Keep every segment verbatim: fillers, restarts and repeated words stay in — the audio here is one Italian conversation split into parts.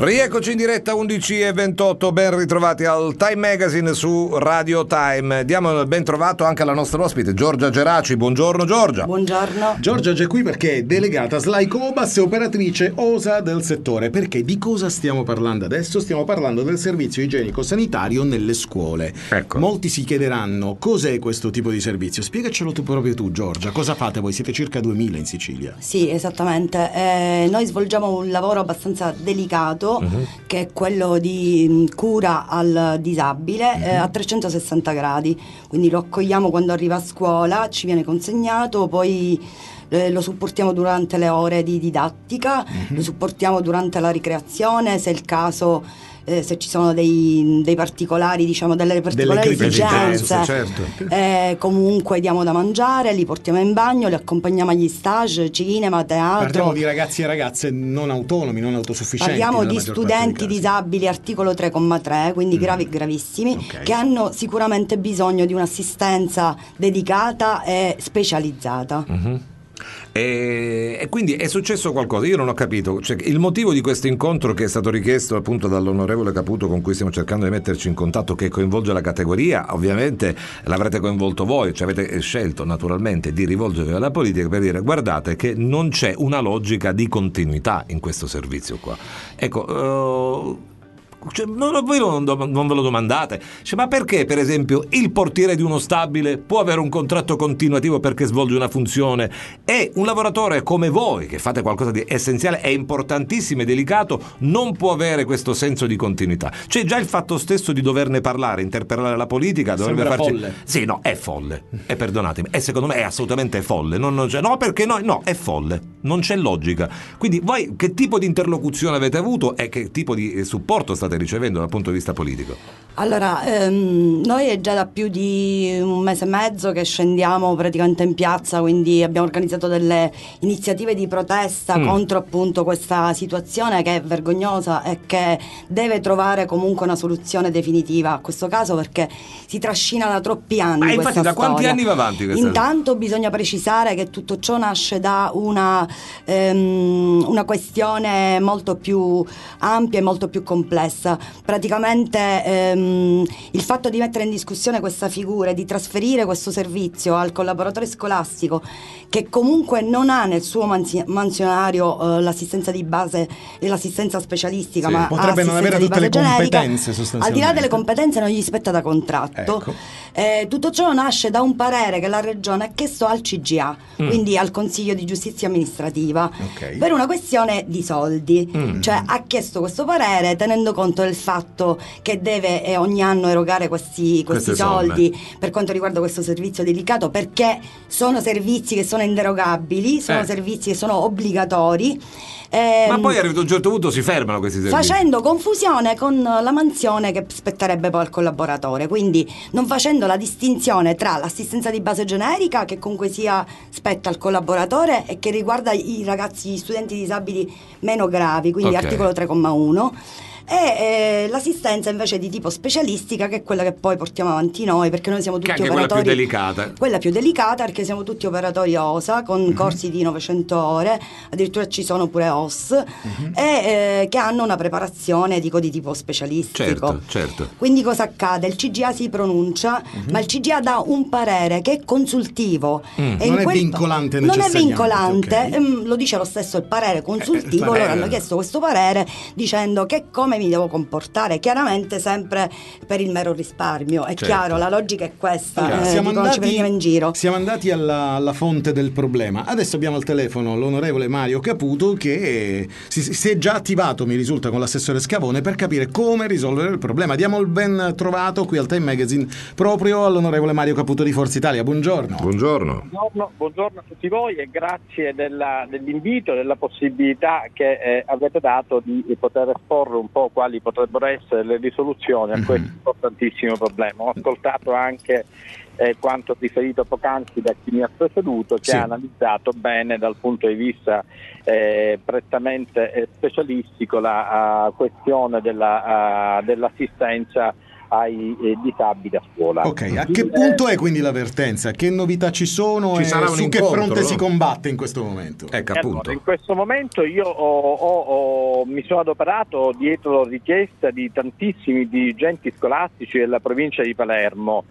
Rieccoci in diretta undici e ventotto, ben ritrovati al Time Magazine su Radio Time. Diamo il ben trovato anche alla nostra ospite Giorgia Geraci. Buongiorno Giorgia. Buongiorno. Giorgia è qui perché è delegata SLAI Cobas e operatrice O S A del settore. Perché di cosa stiamo parlando adesso? Stiamo parlando del servizio igienico-sanitario nelle scuole. Ecco. Molti si chiederanno cos'è questo tipo di servizio. Spiegacelo tu proprio tu, Giorgia. Cosa fate voi? Siete circa duemila in Sicilia. Sì, esattamente. Eh, noi svolgiamo un lavoro abbastanza delicato, uh-huh. che è quello di cura al disabile, uh-huh. eh, a trecentosessanta gradi. Quindi lo accogliamo quando arriva a scuola, ci viene consegnato, poi eh, lo supportiamo durante le ore di didattica, uh-huh. lo supportiamo durante la ricreazione, se è il caso. Eh, se ci sono dei, dei particolari, diciamo delle particolari delle esigenze, certo. eh, comunque diamo da mangiare, li portiamo in bagno, li accompagniamo agli stage, cinema, teatro. Parliamo di ragazzi e ragazze non autonomi, non autosufficienti. Parliamo di studenti disabili, articolo tre comma tre, quindi mm. gravi gravissimi, okay. che hanno sicuramente bisogno di un'assistenza dedicata e specializzata. Mm-hmm. E, e quindi è successo qualcosa, io non ho capito, cioè, il motivo di questo incontro che è stato richiesto appunto dall'onorevole Caputo, con cui stiamo cercando di metterci in contatto, che coinvolge la categoria, ovviamente l'avrete coinvolto voi, cioè avete scelto naturalmente di rivolgervi alla politica per dire guardate che non c'è una logica di continuità in questo servizio qua, ecco. uh... Cioè, non, voi non, non ve lo domandate, cioè, ma perché per esempio il portiere di uno stabile può avere un contratto continuativo perché svolge una funzione e un lavoratore come voi che fate qualcosa di essenziale, è importantissimo e delicato, non può avere questo senso di continuità? Cioè già il fatto stesso di doverne parlare, interpellare la politica dovrebbe sembra farci... folle. Sì, no, è folle, e perdonatemi, e secondo me è assolutamente folle, non, non c'è... no perché no, no, è folle, non c'è logica. Quindi voi che tipo di interlocuzione avete avuto e che tipo di supporto state ricevendo dal punto di vista politico? Allora, ehm, noi è già da più di un mese e mezzo che scendiamo praticamente in piazza, quindi abbiamo organizzato delle iniziative di protesta mm. contro appunto questa situazione che è vergognosa e che deve trovare comunque una soluzione definitiva a questo caso, perché si trascina da troppi anni. Ma infatti da quanti storia. anni va avanti questa? Intanto bisogna precisare che tutto ciò nasce da una, ehm, una questione molto più ampia e molto più complessa. Praticamente ehm, il fatto di mettere in discussione questa figura e di trasferire questo servizio al collaboratore scolastico, che comunque non ha nel suo mansi- mansionario eh, l'assistenza di base e l'assistenza specialistica, sì. ma potrebbe ha non avere tutte le generica. competenze sostanzialmente. Al di là delle competenze non gli spetta da contratto. Ecco. Eh, tutto ciò nasce da un parere che la Regione ha chiesto al C G A, mm. quindi al Consiglio di Giustizia Amministrativa, okay. per una questione di soldi. Mm. Cioè ha chiesto questo parere tenendo conto del fatto che deve eh, ogni anno erogare questi, questi soldi somme. Per quanto riguarda questo servizio delicato, perché sono servizi che sono inderogabili, sono eh. servizi che sono obbligatori. Ehm, Ma poi arrivato a un certo punto si fermano questi servizi, facendo confusione con la mansione che spetterebbe poi al collaboratore, quindi non facendo la distinzione tra l'assistenza di base generica, che comunque sia spetta al collaboratore e che riguarda i ragazzi, gli studenti disabili meno gravi, quindi okay. articolo tre comma uno, e eh, l'assistenza invece di tipo specialistica, che è quella che poi portiamo avanti noi, perché noi siamo tutti che anche operatori, quella più delicata quella più delicata perché siamo tutti operatori O S A con mm-hmm. corsi di novecento ore, addirittura ci sono pure O S mm-hmm. e eh, che hanno una preparazione dico di tipo specialistico. Certo, certo. Quindi cosa accade? Il C G A si pronuncia, mm-hmm. ma il C G A dà un parere che è consultivo mm. e non in è quel... vincolante non è necessariamente, vincolante, okay. ehm, lo dice lo stesso il parere consultivo. Eh, il parere... loro hanno chiesto questo parere dicendo che come mi devo comportare, chiaramente sempre per il mero risparmio, è certo. chiaro, la logica è questa. Allora, eh, siamo, dico, andati, non ci prendiamo in giro. siamo andati alla, alla fonte del problema. Adesso abbiamo al telefono l'onorevole Mario Caputo, che si, si è già attivato, mi risulta, con l'assessore Scavone per capire come risolvere il problema. Diamo il ben trovato qui al Time Magazine proprio all'onorevole Mario Caputo di Forza Italia. Buongiorno. Buongiorno. Buongiorno, buongiorno a tutti voi e grazie della, dell'invito, della possibilità che eh, avete dato di, di poter esporre un po' quali potrebbero essere le risoluzioni a questo mm-hmm. importantissimo problema. Ho ascoltato anche eh, quanto riferito poc'anzi da chi mi ha preceduto, che sì. ha analizzato bene dal punto di vista eh, prettamente eh, specialistico la uh, questione della, uh, dell'assistenza ai eh, disabili a scuola. Ok, a che punto è quindi l'avvertenza? Che novità ci sono Ci e sarà un su incontro, che fronte no? si combatte in questo momento? Ecco, Allora, appunto. in questo momento io ho, ho- ho- mi sono adoperato dietro richiesta di tantissimi dirigenti scolastici della provincia di Palermo,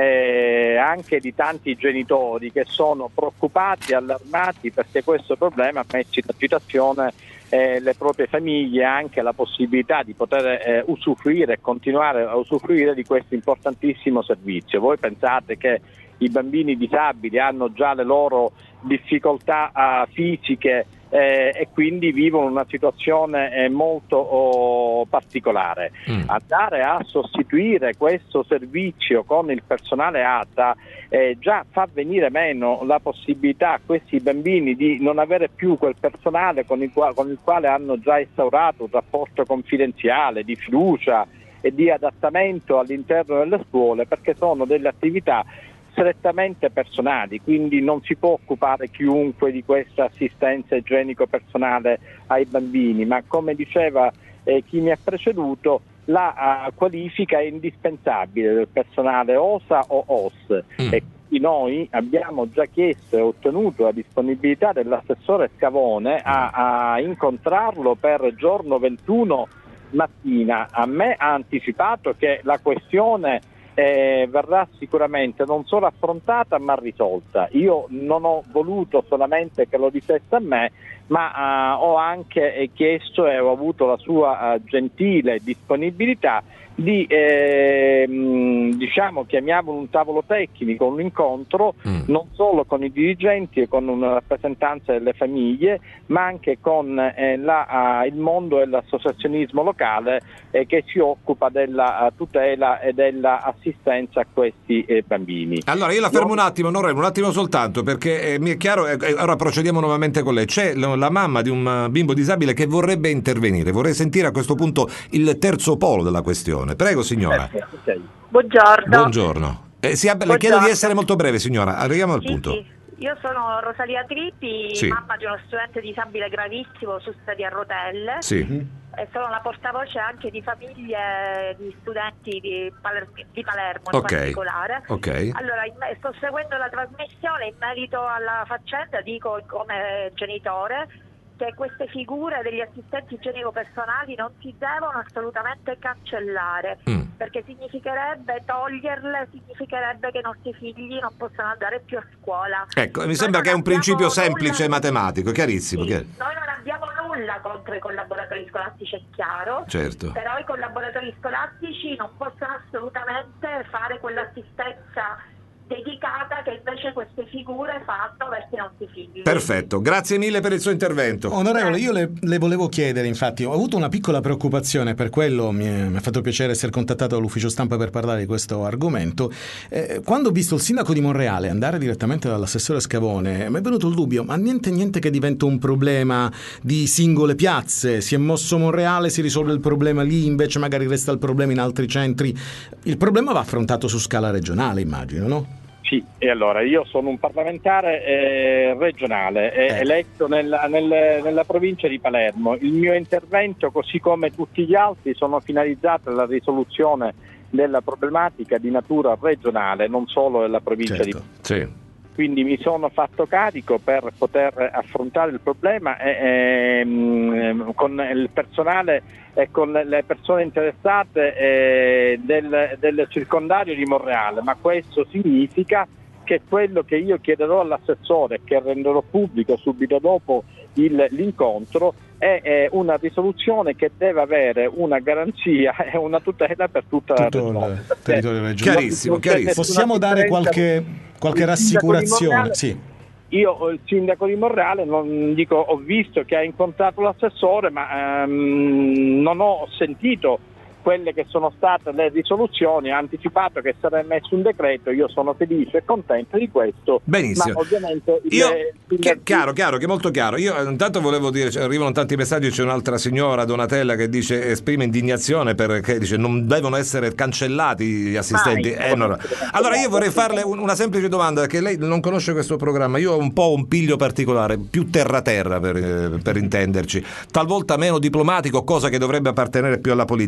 eh, anche di tanti genitori che sono preoccupati e allarmati perché questo problema mette in agitazione eh, le proprie famiglie, anche la possibilità di poter eh, usufruire e continuare a usufruire di questo importantissimo servizio. Voi pensate che i bambini disabili hanno già le loro difficoltà uh, fisiche eh, e quindi vivono una situazione eh, molto oh, particolare. Mm. Andare a sostituire questo servizio con il personale A T A eh, già fa venire meno la possibilità a questi bambini di non avere più quel personale con il, quale, con il quale hanno già instaurato un rapporto confidenziale, di fiducia e di adattamento all'interno delle scuole, perché sono delle attività strettamente personali, quindi non si può occupare chiunque di questa assistenza igienico-personale ai bambini, ma come diceva eh, chi mi ha preceduto, la uh, qualifica è indispensabile del personale O S A o O S Mm. e quindi noi abbiamo già chiesto e ottenuto la disponibilità dell'assessore Scavone a, a incontrarlo per giorno ventuno mattina. A me ha anticipato che la questione Eh, verrà sicuramente non solo affrontata ma risolta. Io non ho voluto solamente che lo dicesse a me, ma eh, ho anche eh, chiesto e ho avuto la sua eh, gentile disponibilità di eh, mh, diciamo chiamiamolo un tavolo tecnico, un incontro Mm. non solo con i dirigenti e con una rappresentanza delle famiglie, ma anche con eh, la, uh, il mondo dell'associazionismo locale eh, che si occupa della uh, tutela e dell'assistenza a questi eh, bambini. Allora io la fermo un attimo, onorevole, un attimo soltanto, perché eh, mi è chiaro, eh, ora procediamo nuovamente con lei. C'è lo- la mamma di un uh, bimbo disabile che vorrebbe intervenire, vorrei sentire a questo punto il terzo polo della questione. Prego signora. Eh, ok. Buongiorno. Buongiorno. Eh, si abbia- le chiedo di Buongiorno. essere molto breve signora, arriviamo al Sì, punto. sì. Io sono Rosalia Trippi, Sì. mamma di uno studente disabile gravissimo su sedia a rotelle. Sì. E sono la portavoce anche di famiglie di studenti di, Paler- di Palermo in Ok. particolare. Ok. Allora, in me- sto seguendo la trasmissione in merito alla faccenda, dico come genitore che queste figure degli assistenti igienico-personali non si devono assolutamente cancellare, Mm. perché significherebbe toglierle, significherebbe che i nostri figli non possono andare più a scuola. Ecco, mi Noi sembra non che è un principio abbiamo semplice e nulla- matematico, chiarissimo. Sì, chiaro. noi non abbiamo nulla contro i collaboratori scolastici, è chiaro, Certo. però i collaboratori scolastici non possono assolutamente fare quell'assistenza dedicata che invece queste figure fanno verso i nostri figli. Perfetto, grazie mille per il suo intervento. Onorevole, io le, le volevo chiedere, infatti, ho avuto una piccola preoccupazione, per quello mi è, mi è fatto piacere essere contattato dall'ufficio stampa per parlare di questo argomento. Eh, quando ho visto il sindaco di Monreale andare direttamente dall'assessore Scavone, mi è venuto il dubbio, ma niente niente che diventa un problema di singole piazze, si è mosso Monreale, si risolve il problema lì, invece magari resta il problema in altri centri. Il problema va affrontato su scala regionale, immagino, no? Sì, e allora io sono un parlamentare eh, regionale eh, Eh. eletto nella, nel- nella provincia di Palermo. Il mio intervento, così come tutti gli altri, sono finalizzato alla risoluzione della problematica di natura regionale, non solo della provincia di Certo. Palermo. Sì. Quindi mi sono fatto carico per poter affrontare il problema e, ehm, con il personale e con le persone interessate eh, del, del circondario di Monreale, ma questo significa che quello che io chiederò all'assessore, che renderò pubblico subito dopo il, l'incontro, è, è una risoluzione che deve avere una garanzia e una tutela per tutta la Tutto regione. il Perché territorio regionale. Chiarissimo, non c'è chiarissimo. nessuna Possiamo dare differenza. qualche, qualche Il sindaco di rassicurazione? Monreale- Sì. Io, il sindaco di Monreale, non dico, ho visto che ha incontrato l'assessore, ma ehm, non ho sentito quelle che sono state le risoluzioni, ha anticipato che sarà emesso un decreto, io sono felice e contento di questo. Benissimo. Ma ovviamente il- Io, il- chi- chiaro, chiaro, che è molto chiaro. Io eh, intanto volevo dire, cioè, arrivano tanti messaggi, c'è un'altra signora, Donatella, che dice, esprime indignazione perché dice non devono essere cancellati gli assistenti. Mai. Eh, no, no. Allora io vorrei farle un- una semplice domanda, perché lei non conosce questo programma. Io ho un po' un piglio particolare, più terra-terra per, eh, per intenderci, talvolta meno diplomatico, cosa che dovrebbe appartenere più alla politica, però mi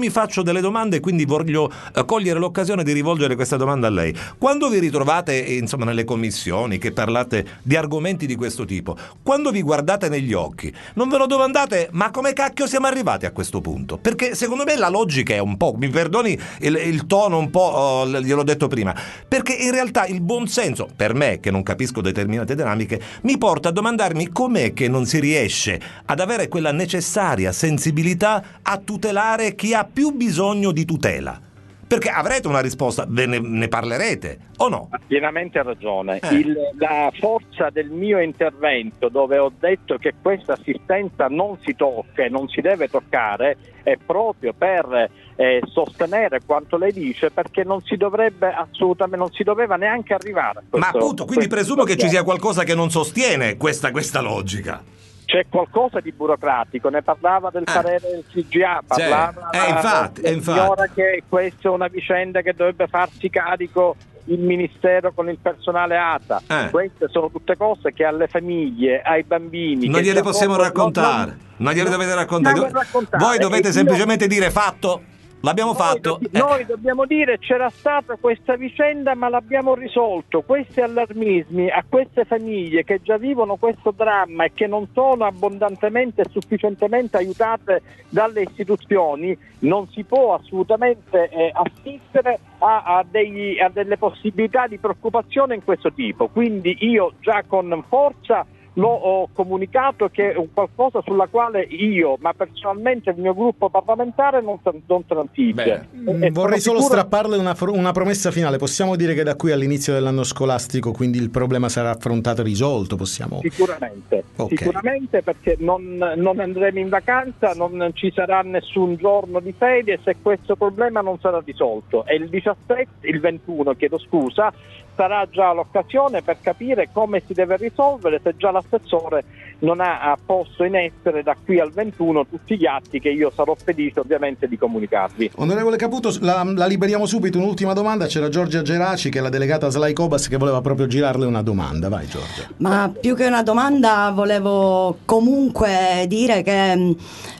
vi faccio delle domande e quindi voglio eh, cogliere l'occasione di rivolgere questa domanda a lei. Quando vi ritrovate eh, insomma nelle commissioni che parlate di argomenti di questo tipo, quando vi guardate negli occhi, non ve lo domandate ma come cacchio siamo arrivati a questo punto? Perché secondo me la logica è un po', mi perdoni il, il tono un po', oh, gliel'ho detto prima, perché in realtà il buonsenso, per me che non capisco determinate dinamiche, mi porta a domandarmi com'è che non si riesce ad avere quella necessaria sensibilità a tutelare chi ha più bisogno di tutela. Perché avrete una risposta, ve ne, ne parlerete o no? Ha pienamente ragione. Eh. Il, la forza del mio intervento, dove ho detto che questa assistenza non si tocca e non si deve toccare, è proprio per eh, sostenere quanto lei dice, perché non si dovrebbe assolutamente, non si doveva neanche arrivare a questo. Ma appunto, quindi questo presumo che ci sia qualcosa che non sostiene questa, questa logica. C'è qualcosa di burocratico, ne parlava del Ah. parere del C G A, parlava Eh, infatti, la eh, infatti. signora che questa è una vicenda che dovrebbe farsi carico il Ministero con il personale A T A. Eh. Queste sono tutte cose che alle famiglie, ai bambini... Non che gliele già possiamo sono- raccontare, non- non gliele non- dovete raccontare. non raccontare. Voi dovete E io- semplicemente dire fatto, l'abbiamo Noi, fatto. do- Eh. noi dobbiamo dire c'era stata questa vicenda ma l'abbiamo risolto. Questi allarmismi a queste famiglie che già vivono questo dramma e che non sono abbondantemente e sufficientemente aiutate dalle istituzioni, non si può assolutamente eh, assistere a, a, degli, a delle possibilità di preoccupazione in questo tipo. Quindi io già con forza lo ho comunicato che è un qualcosa sulla quale io, ma personalmente il mio gruppo parlamentare non, non transige. Bene. Mm, E Vorrei sono solo sicuro- strapparle una, fr- una promessa finale. Possiamo dire che da qui all'inizio dell'anno scolastico quindi il problema sarà affrontato e risolto? Possiamo... Sicuramente, Ok. sicuramente, perché non, non andremo in vacanza, non ci sarà nessun giorno di ferie se questo problema non sarà risolto. E il diciassette, il ventuno, chiedo scusa, sarà già l'occasione per capire come si deve risolvere, se già l'assessore non ha posto in essere da qui al ventuno tutti gli atti che io sarò felice ovviamente di comunicarvi. Onorevole Caputo, la, la liberiamo subito. Un'ultima domanda. C'era Giorgia Geraci, che è la delegata Slai Cobas, che voleva proprio girarle una domanda. Vai Giorgia. Ma più che una domanda volevo comunque dire che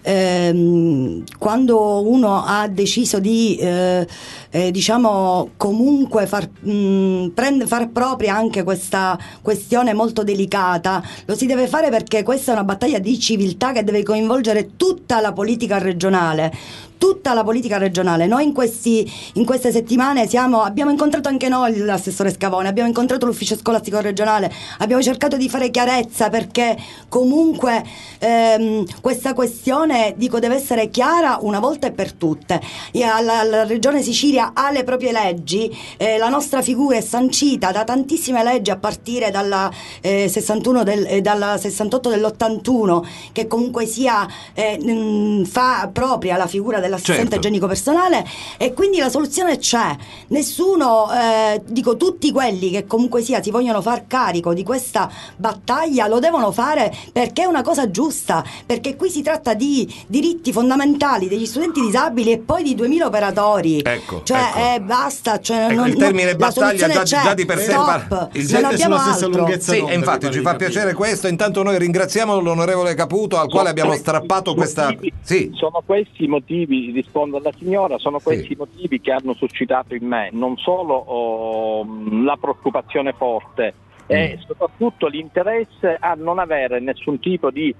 ehm, quando uno ha deciso di eh, eh, diciamo comunque far, mh, prend- far propria anche questa questione molto delicata, lo si deve fare perché questa è una battaglia di civiltà che deve coinvolgere tutta la politica regionale. Tutta la politica regionale. Noi in, questi, in queste settimane siamo, abbiamo incontrato anche noi l'assessore Scavone, abbiamo incontrato l'ufficio scolastico regionale, abbiamo cercato di fare chiarezza perché comunque ehm, questa questione, dico, deve essere chiara una volta e per tutte. La, la, la regione Sicilia ha le proprie leggi, eh, la nostra figura è sancita da tantissime leggi a partire dalla, eh, sessantuno del, eh, dalla sessantotto dell'ottantuno, che comunque sia eh, mh, fa propria la figura dell'assistente Certo. igienico personale, e quindi la soluzione c'è. Nessuno, eh, dico, tutti quelli che comunque sia si vogliono far carico di questa battaglia lo devono fare perché è una cosa giusta, perché qui si tratta di diritti fondamentali degli studenti disabili e poi di duemila operatori. Ecco, cioè ecco. eh, basta, cioè, Ecco, non, il termine la battaglia soluzione già- c'è. già di per sé Stop. par- il non genere abbiamo sulla stessa altro. lunghezza Sì, d'onda, e infatti mi ci pare fa di capire. piacere questo. Intanto noi ringraziamo l'onorevole Caputo, al quale abbiamo Sono strappato questi questa... motivi- Sì. Sono questi i motivi, rispondo alla signora, sono questi Sì. i motivi che hanno suscitato in me non solo oh, la preoccupazione forte e soprattutto l'interesse a non avere nessun tipo di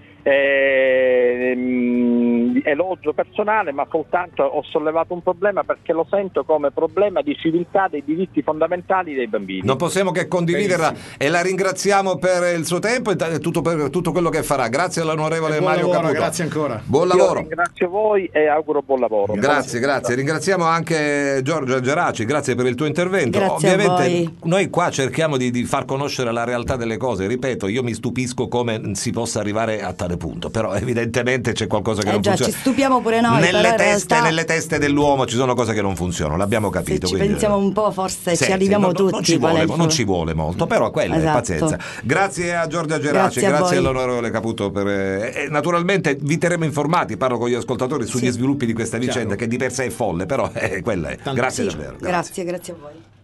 eh, mh, elogio personale, ma soltanto ho sollevato un problema perché lo sento come problema di civiltà dei diritti fondamentali dei bambini. Non possiamo che condividerla Benissimo. e la ringraziamo per il suo tempo e tutto, per tutto quello che farà. Grazie all'onorevole E buon Mario lavoro, Caputo. grazie ancora. Buon Io lavoro. ringrazio voi e auguro buon lavoro. Grazie, grazie. Ringraziamo anche Giorgia Geraci, grazie per il tuo intervento. Grazie a Ovviamente voi. noi qua cerchiamo di, di far conoscere la realtà delle cose. Ripeto, io mi stupisco come si possa arrivare a tale punto, però evidentemente c'è qualcosa che Eh non già, funziona. ci stupiamo pure noi, Nelle però in teste, realtà- nelle teste dell'uomo ci sono cose che non funzionano, l'abbiamo capito. Se ci quindi- pensiamo un po', forse Sì, ci arriviamo sì, no, no, tutti. Non ci, qual è vuole, il non fu- ci vuole molto, però quella è Esatto. pazienza. Grazie a Giorgia Geraci, Grazie a grazie voi. all'onorevole Caputo. Per, eh, e naturalmente vi terremo informati, parlo con gli ascoltatori, sugli Sì. sviluppi di questa vicenda Chiaro. che di per sé è folle, però eh, quella è. Tanto Grazie sì. davvero. Grazie, grazie a voi.